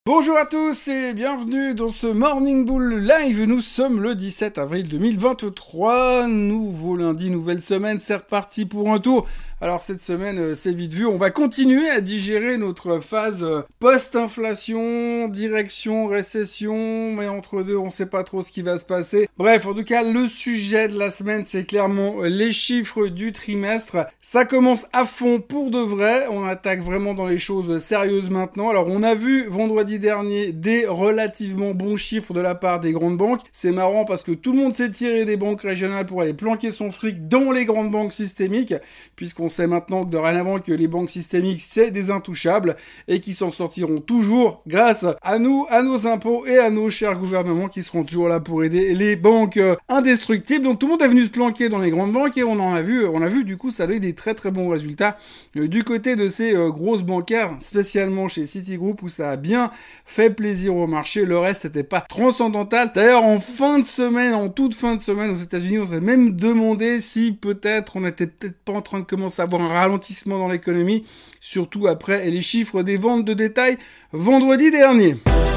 Bonjour à tous et bienvenue dans ce Morning Bull Live. Nous sommes le 17 avril 2023. Nouveau lundi, nouvelle semaine, c'est reparti pour un tour. Alors cette semaine, c'est vite vu. On va continuer à digérer notre phase post-inflation, direction, récession, mais entre deux, on sait pas trop ce qui va se passer. Bref, en tout cas, le sujet de la semaine, c'est clairement les chiffres du trimestre. Ça commence à fond pour de vrai. On attaque vraiment dans les choses sérieuses maintenant. Alors on a vu vendredi dernier des relativement bons chiffres de la part des grandes banques. C'est marrant parce que tout le monde s'est tiré des banques régionales pour aller planquer son fric dans les grandes banques systémiques, puisqu'on sait maintenant que dorénavant que les banques systémiques c'est des intouchables et qui s'en sortiront toujours grâce à nous, à nos impôts et à nos chers gouvernements qui seront toujours là pour aider les banques indestructibles. Donc tout le monde est venu se planquer dans les grandes banques et on a vu du coup ça donne des très très bons résultats du côté de ces grosses bancaires, spécialement chez Citigroup où ça a bien fait plaisir au marché. Le reste c'était pas transcendantal. D'ailleurs en toute fin de semaine aux États-Unis, on s'est même demandé si peut-être on était peut-être pas en train de commencer à avoir un ralentissement dans l'économie, surtout après les chiffres des ventes de détail vendredi dernier.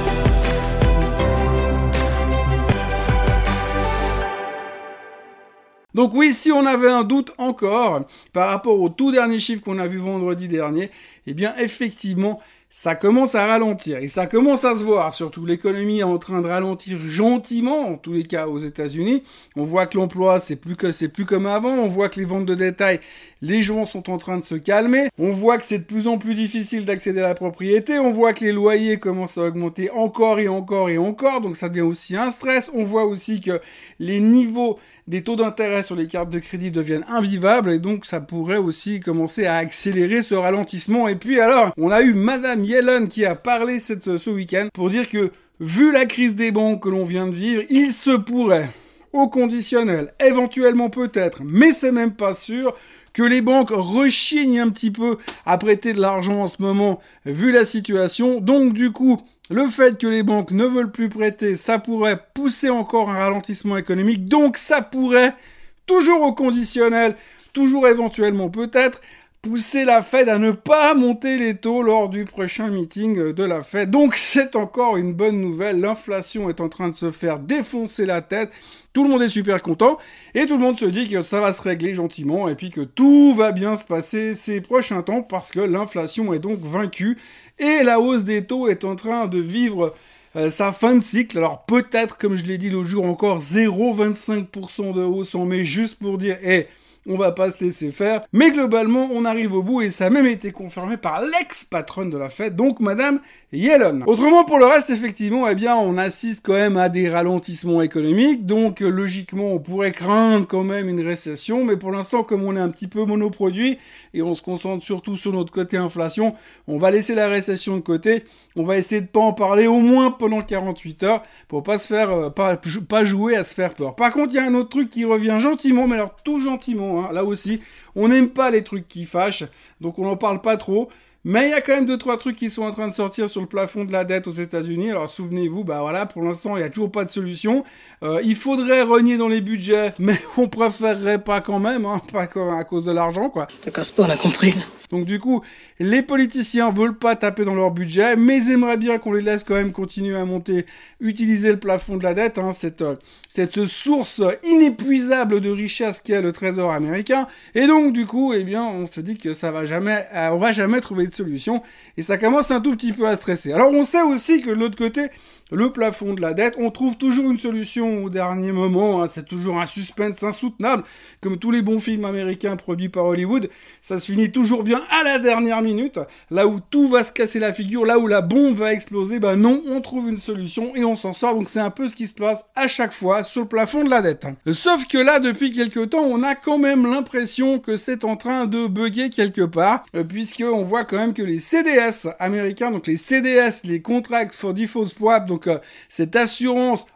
Donc oui, si on avait un doute encore par rapport au tout dernier chiffre qu'on a vu vendredi dernier, eh bien effectivement, ça commence à ralentir et ça commence à se voir. Surtout l'économie est en train de ralentir gentiment, en tous les cas aux États-Unis. On voit que l'emploi c'est plus comme avant. On voit que les ventes de détail, les gens sont en train de se calmer. On voit que c'est de plus en plus difficile d'accéder à la propriété. On voit que les loyers commencent à augmenter encore et encore et encore. Donc ça devient aussi un stress. On voit aussi que les niveaux des taux d'intérêt sur les cartes de crédit deviennent invivables et donc ça pourrait aussi commencer à accélérer ce ralentissement. Et puis alors, on a eu Madame Yellen qui a parlé ce week-end pour dire que vu la crise des banques que l'on vient de vivre, il se pourrait, au conditionnel, éventuellement peut-être, mais c'est même pas sûr, que les banques rechignent un petit peu à prêter de l'argent en ce moment, vu la situation. Donc du coup, le fait que les banques ne veulent plus prêter, ça pourrait pousser encore un ralentissement économique. Donc ça pourrait, toujours au conditionnel, toujours éventuellement peut-être, pousser la Fed à ne pas monter les taux lors du prochain meeting de la Fed. Donc c'est encore une bonne nouvelle. L'inflation est en train de se faire défoncer la tête. Tout le monde est super content et tout le monde se dit que ça va se régler gentiment et puis que tout va bien se passer ces prochains temps parce que l'inflation est donc vaincue et la hausse des taux est en train de vivre sa fin de cycle. Alors peut-être, comme je l'ai dit l'autre jour, encore 0,25% de hausse en mai juste pour dire on va pas se laisser faire. Mais globalement, on arrive au bout et ça a même été confirmé par l'ex-patronne de la Fed, donc Madame Yellen. Autrement, pour le reste, effectivement, eh bien, on assiste quand même à des ralentissements économiques. Donc, logiquement, on pourrait craindre quand même une récession. Mais pour l'instant, comme on est un petit peu monoproduit et on se concentre surtout sur notre côté inflation, on va laisser la récession de côté. On va essayer de pas en parler au moins pendant 48 heures pour pas se faire, pas jouer à se faire peur. Par contre, il y a un autre truc qui revient gentiment, mais alors tout gentiment, là aussi, on n'aime pas les trucs qui fâchent, donc on n'en parle pas trop. Mais il y a quand même 2-3 trucs qui sont en train de sortir sur le plafond de la dette aux États-Unis. Alors souvenez-vous, pour l'instant, il n'y a toujours pas de solution. Il faudrait rogner dans les budgets, mais on préférerait pas quand même, pas à cause de l'argent, quoi. Ça casse pas, on a compris. Donc du coup, les politiciens veulent pas taper dans leur budget, mais ils aimeraient bien qu'on les laisse quand même continuer à monter, utiliser le plafond de la dette, cette source inépuisable de richesse qu'est le trésor américain. Et donc du coup, eh bien, on se dit que on va jamais trouver de solution, et ça commence un tout petit peu à stresser. Alors on sait aussi que de l'autre côté, le plafond de la dette, on trouve toujours une solution au dernier moment, c'est toujours un suspense insoutenable, comme tous les bons films américains produits par Hollywood, ça se finit toujours bien à la dernière minute, là où tout va se casser la figure, là où la bombe va exploser, non, on trouve une solution et on s'en sort, donc c'est un peu ce qui se passe à chaque fois sur le plafond de la dette. Sauf que là, depuis quelques temps, on a quand même l'impression que c'est en train de bugger quelque part, puisqu'on voit quand même que les CDS américains, donc les CDS, les Contract for Default Swap, donc cette assurance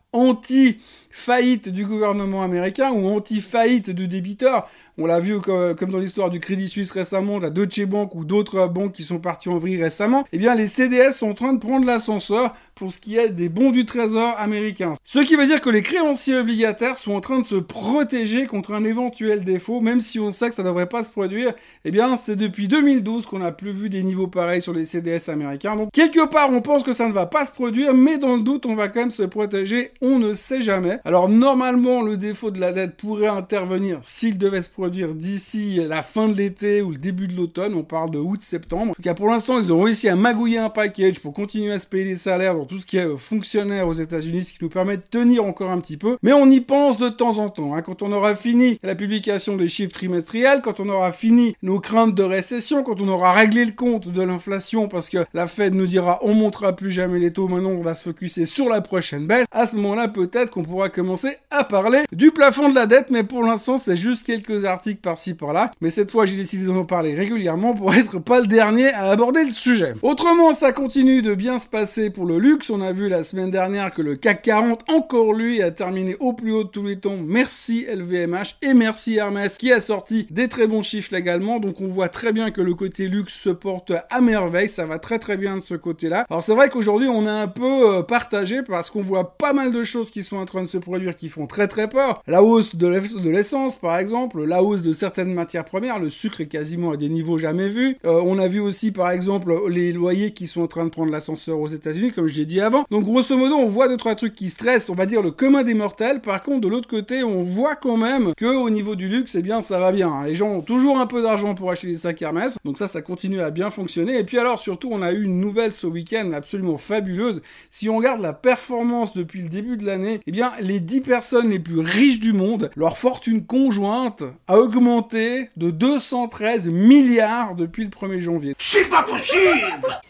anti-faillite du gouvernement américain ou anti-faillite du débiteur. On l'a vu comme dans l'histoire du Crédit Suisse récemment, de la Deutsche Bank ou d'autres banques qui sont parties en vrille récemment. Eh bien, les CDS sont en train de prendre l'ascenseur pour ce qui est des bons du trésor américain. Ce qui veut dire que les créanciers obligataires sont en train de se protéger contre un éventuel défaut, même si on sait que ça ne devrait pas se produire. Eh bien, c'est depuis 2012 qu'on n'a plus vu des niveaux pareils sur les CDS américains. Donc, quelque part, on pense que ça ne va pas se produire, mais dans le doute, on va quand même se protéger. On ne sait jamais. Alors, normalement, le défaut de la dette pourrait intervenir s'il devait se produire d'ici la fin de l'été ou le début de l'automne. On parle de août-septembre. En tout cas, pour l'instant, ils ont réussi à magouiller un package pour continuer à se payer les salaires dans tout ce qui est fonctionnaire aux États-Unis, ce qui nous permet de tenir encore un petit peu. Mais on y pense de temps en temps. Quand on aura fini la publication des chiffres trimestriels, quand on aura fini nos craintes de récession, quand on aura réglé le compte de l'inflation, parce que la Fed nous dira on montera plus jamais les taux, maintenant on va se focuser sur la prochaine baisse. À ce moment-là, peut-être qu'on pourra commencer à parler du plafond de la dette, mais pour l'instant, c'est juste quelques articles par-ci par-là. Mais cette fois, j'ai décidé d'en parler régulièrement pour être pas le dernier à aborder le sujet. Autrement, ça continue de bien se passer pour le luxe. On a vu la semaine dernière que le CAC 40, encore lui, a terminé au plus haut de tous les temps. Merci LVMH et merci Hermès qui a sorti des très bons chiffres également. Donc on voit très bien que le côté luxe se porte à merveille. Ça va très très bien de ce côté-là. Alors c'est vrai qu'aujourd'hui, on est un peu partagé parce qu'on voit pas mal de choses qui sont en train de se produire qui font très très peur. La hausse de l'essence, par exemple, la hausse de certaines matières premières, le sucre est quasiment à des niveaux jamais vus. On a vu aussi, par exemple, les loyers qui sont en train de prendre l'ascenseur aux États-Unis, comme je l'ai dit avant. Donc, grosso modo, on voit 2-3 trucs qui stressent, on va dire, le commun des mortels. Par contre, de l'autre côté, on voit quand même que au niveau du luxe, eh bien, ça va bien. Les gens ont toujours un peu d'argent pour acheter des sacs Hermès. Donc ça continue à bien fonctionner. Et puis alors, surtout, on a eu une nouvelle ce week-end absolument fabuleuse. Si on regarde la performance depuis le début de l'année, eh bien, les 10 personnes les plus riches du monde, leur fortune conjointe a augmenté de 213 milliards depuis le 1er janvier. C'est pas possible!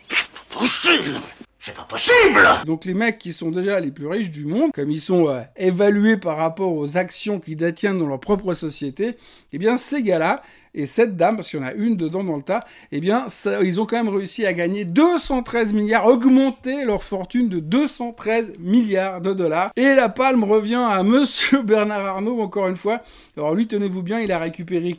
C'est pas possible! Donc les mecs qui sont déjà les plus riches du monde, comme ils sont évalués par rapport aux actions qu'ils détiennent dans leur propre société, eh bien ces gars-là, et cette dame, parce qu'il y en a une dedans dans le tas, eh bien, ils ont quand même réussi à gagner 213 milliards, augmenter leur fortune de 213 milliards de dollars. Et la palme revient à monsieur Bernard Arnault, encore une fois. Alors lui, tenez-vous bien, il a récupéré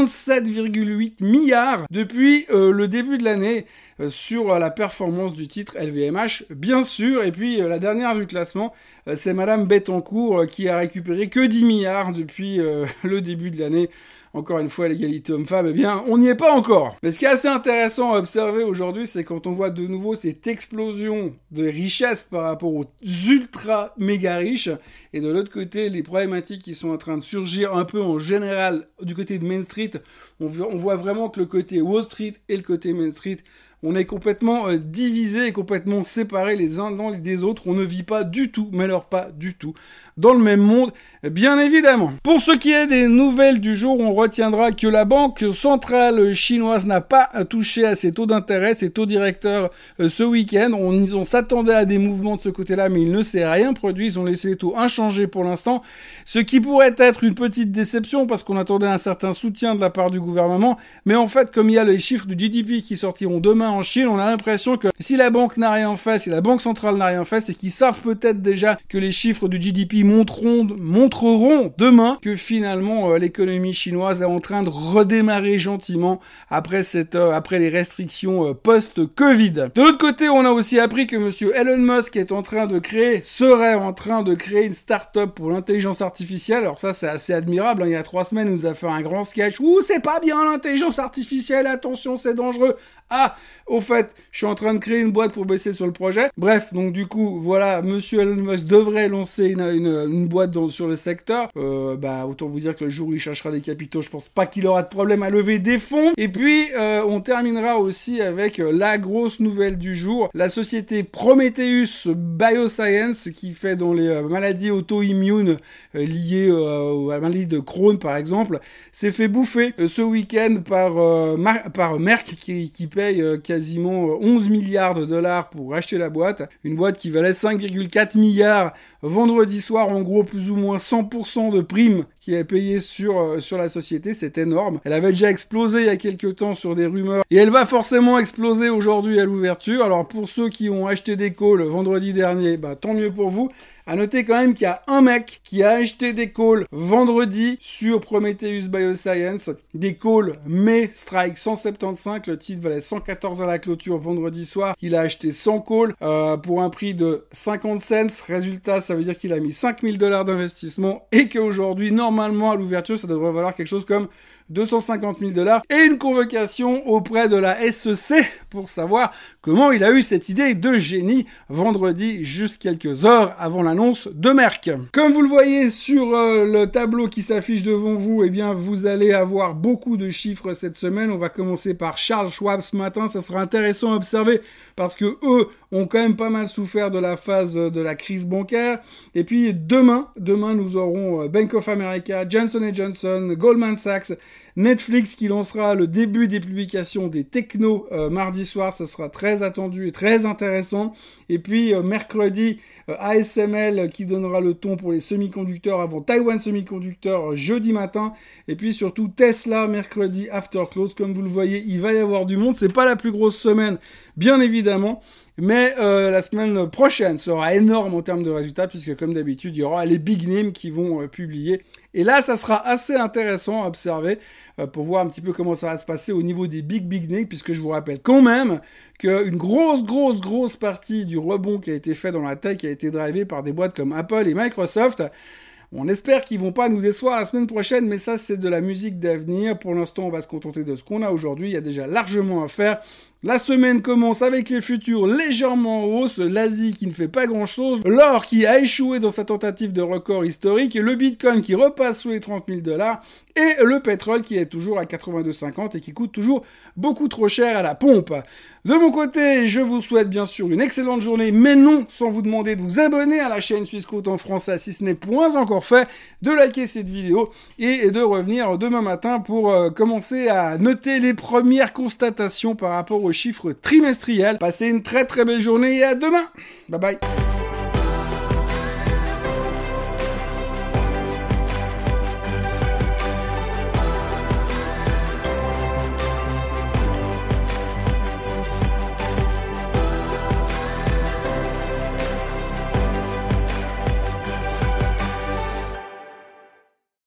47,8 milliards depuis le début de l'année sur la performance du titre LVMH, bien sûr. Et puis, la dernière du classement, c'est Madame Bettencourt qui a récupéré que 10 milliards depuis le début de l'année. Encore une fois, l'égalité homme-femme, eh bien, on n'y est pas encore. Mais ce qui est assez intéressant à observer aujourd'hui, c'est quand on voit de nouveau cette explosion de richesse par rapport aux ultra méga riches, et de l'autre côté, les problématiques qui sont en train de surgir un peu en général du côté de Main Street. On voit vraiment que le côté Wall Street et le côté Main Street, on est complètement divisés et complètement séparés les uns des autres. On ne vit pas du tout, mais alors pas du tout, dans le même monde, bien évidemment. Pour ce qui est des nouvelles du jour, on retiendra que la banque centrale chinoise n'a pas touché à ses taux d'intérêt, ses taux directeurs ce week-end. On s'attendait à des mouvements de ce côté-là, mais il ne s'est rien produit. Ils ont laissé les taux inchangés pour l'instant, ce qui pourrait être une petite déception parce qu'on attendait un certain soutien de la part du gouvernement. Mais en fait, comme il y a les chiffres du GDP qui sortiront demain en Chine, on a l'impression que si la banque n'a rien fait, si la banque centrale n'a rien fait, c'est qu'ils savent peut-être déjà que les chiffres du GDP montreront demain que finalement l'économie chinoise est en train de redémarrer gentiment après les restrictions post-Covid. De l'autre côté, on a aussi appris que monsieur Elon Musk serait en train de créer une start-up pour l'intelligence artificielle. Alors ça, c'est assez admirable. Il y a 3 semaines, il nous a fait un grand sketch. Ouh, c'est pas bien l'intelligence artificielle, attention, c'est dangereux. Ah, au fait, je suis en train de créer une boîte pour baisser sur le projet. Bref, donc du coup, voilà, monsieur Elon Musk devrait lancer une boîte sur le secteur. Autant vous dire que le jour où il cherchera des capitaux, je pense pas qu'il aura de problème à lever des fonds. Et puis, on terminera aussi avec la grosse nouvelle du jour. La société Prometheus Bioscience, qui fait dans les maladies auto-immunes liées à la maladie de Crohn, par exemple, s'est fait bouffer ce week-end par Merck, qui paye quasiment 11 milliards de dollars pour acheter la boîte. Une boîte qui valait 5,4 milliards vendredi soir, en gros plus ou moins 100% de primes qui est payé sur la société, c'est énorme. Elle avait déjà explosé il y a quelques temps sur des rumeurs et elle va forcément exploser aujourd'hui à l'ouverture. Alors pour ceux qui ont acheté des calls vendredi dernier, tant mieux pour vous. À noter quand même qu'il y a un mec qui a acheté des calls vendredi sur Prometheus Bioscience, des calls May Strike 175, le titre valait 114 à la clôture vendredi soir, il a acheté 100 calls pour un prix de 50 cents, résultat ça veut dire qu'il a mis $5 000 d'investissement et qu'aujourd'hui normalement à l'ouverture ça devrait valoir quelque chose comme $250 000 et une convocation auprès de la SEC pour savoir comment il a eu cette idée de génie vendredi, juste quelques heures avant l'annonce de Merck. Comme vous le voyez sur le tableau qui s'affiche devant vous, eh bien vous allez avoir beaucoup de chiffres cette semaine. On va commencer par Charles Schwab ce matin, ça sera intéressant à observer parce que eux ont quand même pas mal souffert de la phase de la crise bancaire. Et puis demain nous aurons Bank of America, Johnson & Johnson, Goldman Sachs, Netflix qui lancera le début des publications des technos mardi soir, ça sera très attendu et très intéressant. Et puis mercredi, ASML qui donnera le ton pour les semi-conducteurs avant Taiwan Semiconductor jeudi matin. Et puis surtout Tesla mercredi after close. Comme vous le voyez, il va y avoir du monde. C'est pas la plus grosse semaine, bien évidemment. Mais la semaine prochaine sera énorme en termes de résultats puisque comme d'habitude, il y aura les big names qui vont publier. Et là, ça sera assez intéressant à observer pour voir un petit peu comment ça va se passer au niveau des big names puisque je vous rappelle quand même qu'une grosse partie du rebond qui a été fait dans la tech a été drivé par des boîtes comme Apple et Microsoft. On espère qu'ils vont pas nous décevoir la semaine prochaine, mais ça, c'est de la musique d'avenir. Pour l'instant, on va se contenter de ce qu'on a aujourd'hui. Il y a déjà largement à faire. La semaine commence avec les futurs légèrement en hausse, l'Asie qui ne fait pas grand-chose, l'or qui a échoué dans sa tentative de record historique, le Bitcoin qui repasse sous les 30 000 $, et le pétrole qui est toujours à 82,50 et qui coûte toujours beaucoup trop cher à la pompe. De mon côté, je vous souhaite bien sûr une excellente journée, mais non sans vous demander de vous abonner à la chaîne Swissquote en français si ce n'est point encore fait, de liker cette vidéo et de revenir demain matin pour commencer à noter les premières constatations par rapport aux chiffres trimestriels. Passez une très belle journée et à demain. Bye bye.